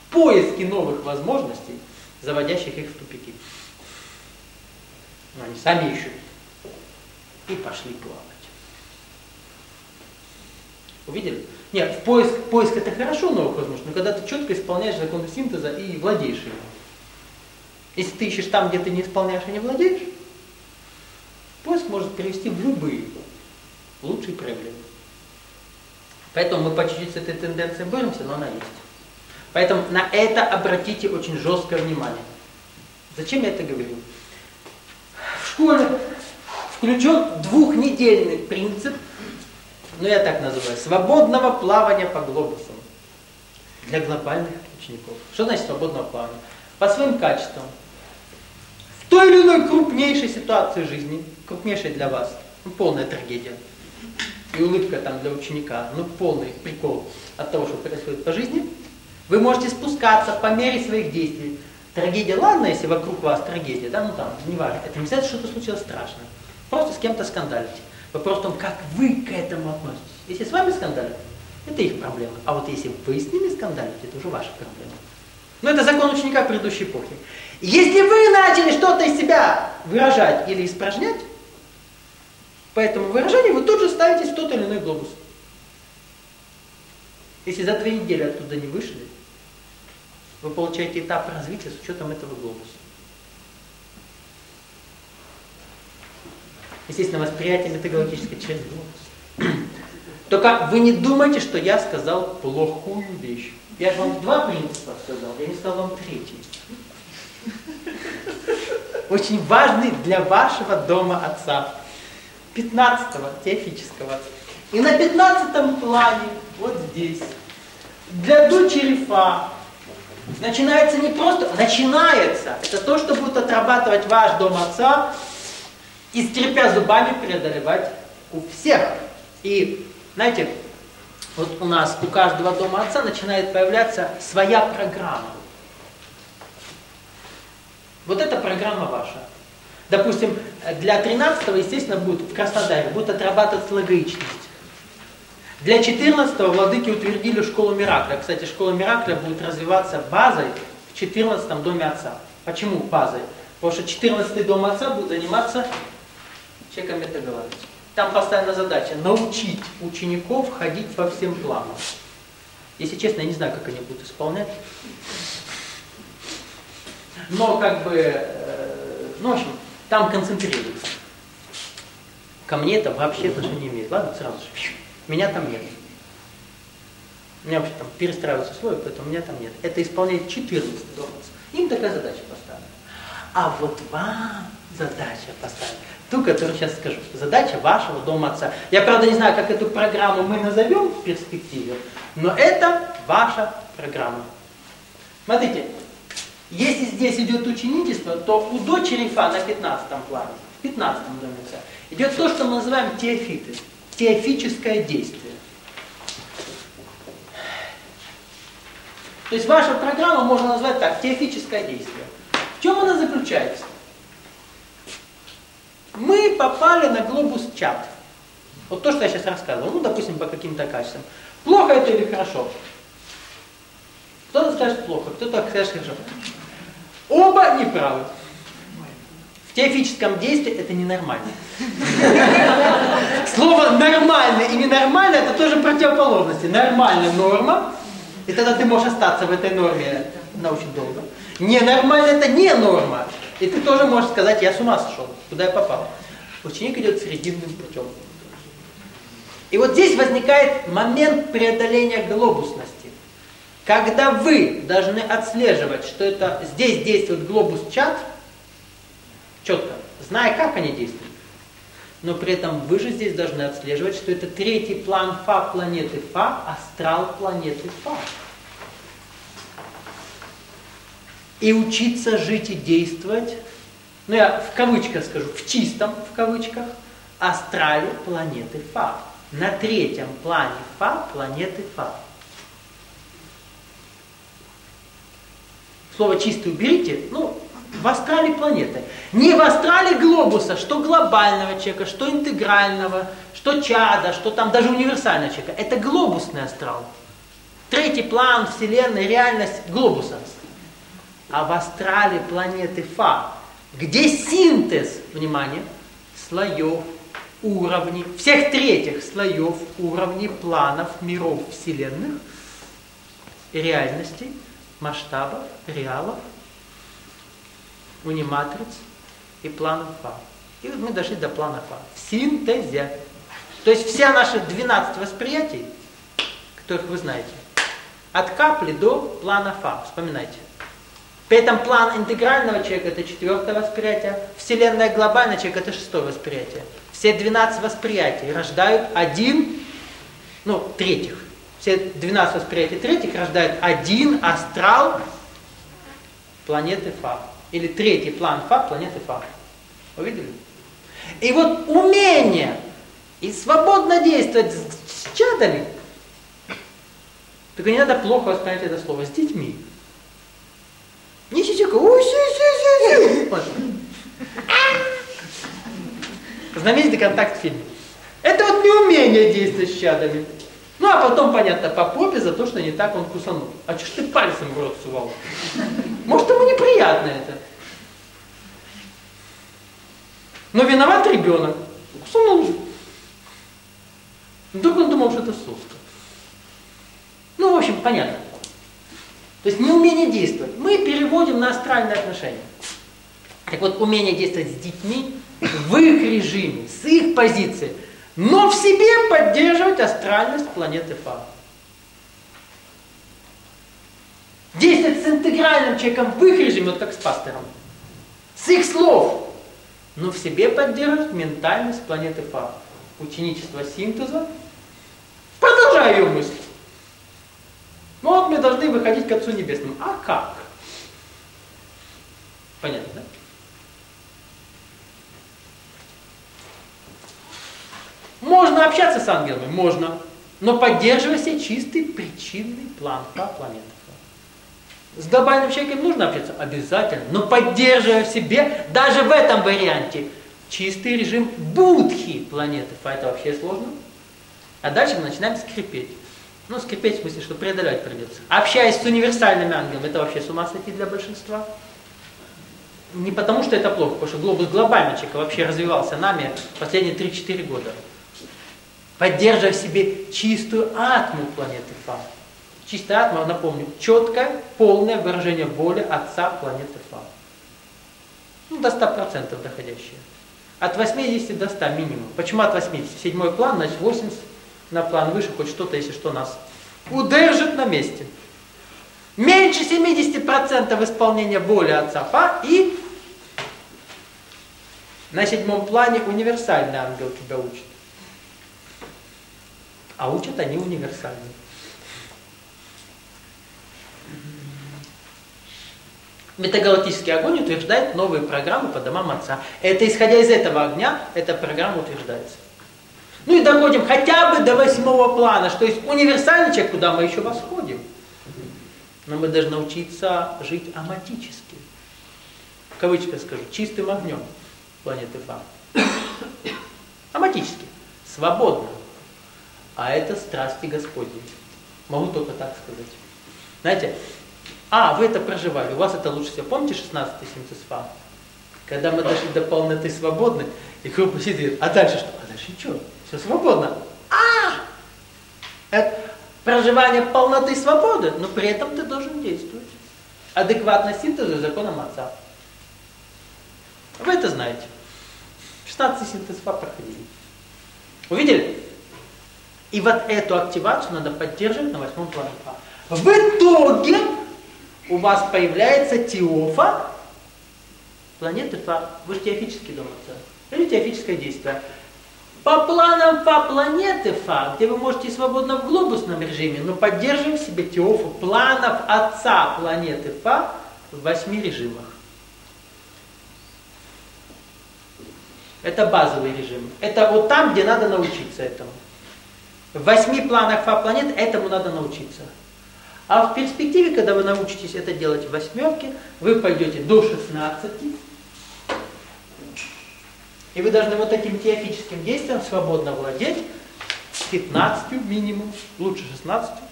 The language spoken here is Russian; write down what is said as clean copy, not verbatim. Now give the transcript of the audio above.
в поиске новых возможностей, заводящих их в тупики. Но они сами ищут. И пошли плавать. Увидели? Нет, поиск это хорошо новых возможностей, но когда ты четко исполняешь законы синтеза и владеешь им. Если ты ищешь там, где ты не исполняешь и не владеешь, поиск может привести в любые лучшие проявления. Поэтому мы по чуть-чуть с этой тенденцией боремся, но она есть. Поэтому на это обратите очень жесткое внимание. Зачем я это говорю? В школе включен двухнедельный принцип, ну я так называю, свободного плавания по глобусам для глобальных учеников. Что значит свободного плавания? По своим качествам. В той или иной крупнейшей ситуации жизни, крупнейшей для вас, ну, полная трагедия, и улыбка там для ученика, ну полный прикол от того, что происходит по жизни, вы можете спускаться по мере своих действий. Трагедия, ладно, если вокруг вас трагедия, да, ну там, неважно, это не значит, что что-то случилось страшное. Просто с кем-то скандалите. Вопрос в том, как вы к этому относитесь. Если с вами скандалят, это их проблема. А вот если вы с ними скандалите, это уже ваша проблема. Но это закон ученика предыдущей эпохи. Если вы начали что-то из себя выражать или испражнять, по этому выражению вы тут же ставитесь в тот или иной глобус. Если за 2 недели оттуда не вышли, вы получаете этап развития с учетом этого глобуса. Естественно, восприятие метагалактическое через глобус. Только вы не думайте, что я сказал плохую вещь. Я же вам 2 принципа сказал, я не сказал вам 3-й. Очень важный для вашего дома отца. 15-го, теофического. И на 15-м плане, вот здесь, для дочери Фа, начинается не просто, начинается, это то, что будет отрабатывать ваш дом отца, и скрипя зубами преодолевать у всех. И, знаете, вот у нас, у каждого дома отца начинает появляться своя программа. Вот эта программа ваша. Допустим, для 13-го, естественно, будет в Краснодаре, будет отрабатывать логичность. Для 14-го владыки утвердили школу Миракля. Кстати, школа Миракля будет развиваться базой в 14-м доме отца. Почему базой? Потому что 14-й дом отца будет заниматься чеком метагалактики. Там поставлена задача научить учеников ходить по всем планам. Если честно, я не знаю, как они будут исполнять. Но как бы, ну в общем, там концентрируется. Ко мне это вообще отношения не имеет. Ладно, сразу же. Меня там нет. У меня вообще там перестраиваются условия, поэтому меня там нет. Это исполняет 14-й дом отца. Им такая задача поставлена. А вот вам задача поставлена. Ту, которую сейчас скажу. Задача вашего дома отца. Я, правда, не знаю, как эту программу мы назовем в перспективе, но это ваша программа. Смотрите, если здесь идет ученичество, то у дочери Фа на 15-м плане, в 15-м доме отца, идет то, что мы называем теофиты. Теофическое действие. То есть ваша программа можно назвать так, теофическое действие. В чем она заключается? Мы попали на глобус чат. Вот то, что я сейчас рассказывал, ну, допустим, по каким-то качествам. Плохо это или хорошо? Кто-то скажет плохо, кто-то скажет хорошо. Оба неправы. В теофическом действии это ненормально. Слово «нормально» и «ненормально» это тоже противоположности. Нормально норма, и тогда ты можешь остаться в этой норме на очень долго. Ненормально это не норма. И ты тоже можешь сказать, я с ума сошел, куда я попал. Ученик идет срединным путем. И вот здесь возникает момент преодоления глобусности. Когда вы должны отслеживать, что это здесь действует глобус чат, четко, зная, как они действуют. Но при этом вы же здесь должны отслеживать, что это 3-й план Фа планеты Фа, астрал планеты Фа. И учиться жить и действовать, ну я в кавычках скажу, в чистом, в кавычках, астрале планеты Фа. На 3-м плане Фа планеты Фа. Слово «чистый» уберите, ну, в астрале планеты. Не в астрале глобуса, что глобального человека, что интегрального, что чада, что там даже универсального человека. Это глобусный астрал. Третий план Вселенной, реальность глобуса. А в астрале планеты Фа, где синтез, внимание, слоев, уровней, всех третьих слоев, уровней, планов, миров Вселенных, реальностей, масштабов, реалов, униматриц и планов Фа. И вот мы дошли до плана Фа. В синтезе. То есть все наши 12 восприятий, которых вы знаете, от капли до плана Фа. Вспоминайте. При этом план интегрального человека это 4-е восприятие, Вселенная глобального человека это 6-е восприятие. Все 12 восприятий рождают третьих. Все 12 восприятий третьих рождают один астрал планеты Фа. Или третий план Фа планеты Фа. Увидели? И вот умение и свободно действовать с чадами, только не надо плохо воспринимать это слово, с детьми. Не сисюка, знаменитый контакт в фильме. Это вот неумение действовать с чадами. Ну а потом, понятно, по попе за то, что не так он кусанул. А что ж ты пальцем в рот сувал? Может, ему неприятно это. Но виноват ребенок. Кусанул же. Вдруг он думал, что это соска. Ну, в общем, понятно. То есть неумение действовать. Мы переводим на астральные отношения. Так вот, умение действовать с детьми в их режиме, с их позиции, но в себе поддерживать астральность планеты Фа. Действовать с интегральным человеком в их режиме, вот как с пастором. С их слов, но в себе поддерживать ментальность планеты Фа. Ученичество синтеза. Продолжаю ее мысль. Ну вот мы должны выходить к Отцу Небесному. А как? Понятно, да? Можно общаться с ангелами? Можно. Но поддерживая себе чистый причинный план Фа планеты Фа. С глобальным человеком нужно общаться? Обязательно. Но поддерживая в себе, даже в этом варианте, чистый режим будхи планеты Фа. Это вообще сложно. А дальше мы начинаем скрипеть. Ну, скрипеть в смысле, что преодолевать придется. Общаясь с универсальными ангелами, это вообще с ума сойти для большинства. Не потому, что это плохо, потому что глобус глобального человека вообще развивался нами последние 3-4 года. Поддерживая в себе чистую атму планеты Фа. Чистая атма, напомню, четкое, полное выражение воли Отца планеты Фа. Ну, до 100% доходящее. От 80 до 100 минимум. Почему от 80? 7-й план, значит 80 на план выше, хоть что-то, если что, нас удержит на месте. Меньше 70% исполнения воли Отца Фа, и на 7-м плане универсальный ангел тебя учит. А учат они универсальные. Метагалактический огонь утверждает новые программы по домам Отца. Это исходя из этого огня, эта программа утверждается. Ну и доходим хотя бы до 8-го плана, что есть универсальный человек, куда мы еще восходим. Но мы должны научиться жить аматически. В кавычках скажу, чистым огнем планеты Фа. Аматически, свободно. А это страсти Господни. Могу только так сказать. Знаете, вы это проживали, у вас это лучше всего. Помните 16-й синтез Фа? Когда мы дошли до полноты свободны, и группа сидит, а дальше что? А дальше ничего, все свободно. Это проживание полноты свободы, но при этом ты должен действовать. Адекватно синтезу и законам Отца. Вы это знаете. 16-й синтез Фа проходили. Увидели? И вот эту активацию надо поддерживать на 8-м плане Фа. В итоге у вас появляется теофа планеты Фа. Вы же теофический дом Отца. Или теофическое действие. По планам Фа планеты Фа, где вы можете свободно в глобусном режиме, но поддерживаем в себе теофу планов Отца планеты Фа в 8 режимах. Это базовый режим. Это вот там, где надо научиться этому. В 8 планах Фа планет этому надо научиться. А в перспективе, когда вы научитесь это делать в 8-ке, вы пойдете до 16. И вы должны вот этим теофическим действием свободно владеть 15 минимум, лучше 16.